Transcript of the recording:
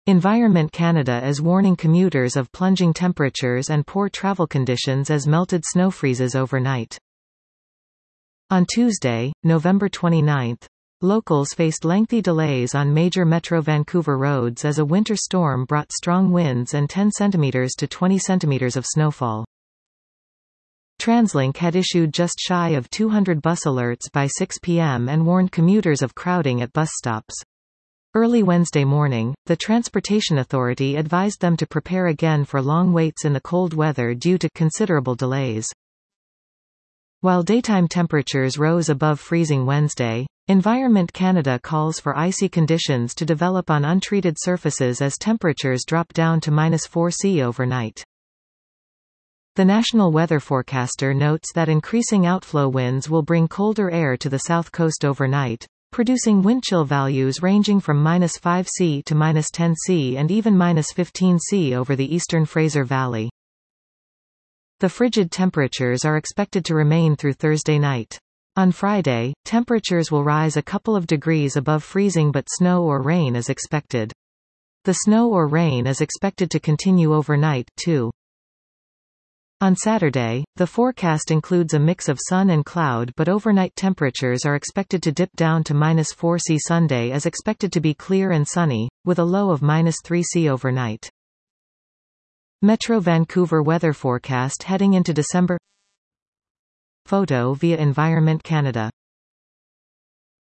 Environment Canada is warning commuters of plunging temperatures and poor travel conditions as melted snow freezes overnight. On Tuesday, November 29, locals faced lengthy delays on major Metro Vancouver roads as a winter storm brought strong winds and 10 cm to 20 cm of snowfall. TransLink had issued just shy of 200 bus alerts by 6 p.m. and warned commuters of crowding at bus stops. Early Wednesday morning, the Transportation Authority advised them to prepare again for long waits in the cold weather due to considerable delays. While daytime temperatures rose above freezing Wednesday, Environment Canada calls for icy conditions to develop on untreated surfaces as temperatures drop down to -4 C overnight. The National Weather Forecaster notes that increasing outflow winds will bring colder air to the south coast overnight, producing wind chill values ranging from -5 C to -10 C and even -15 C over the eastern Fraser Valley. The frigid temperatures are expected to remain through Thursday night. On Friday, temperatures will rise a couple of degrees above freezing, but snow or rain is expected. The snow or rain is expected to continue overnight, too. On Saturday, the forecast includes a mix of sun and cloud, but overnight temperatures are expected to dip down to -4 C. Sunday is expected to be clear and sunny, with a low of -3 C overnight. Metro Vancouver weather forecast heading into December. Photo via Environment Canada.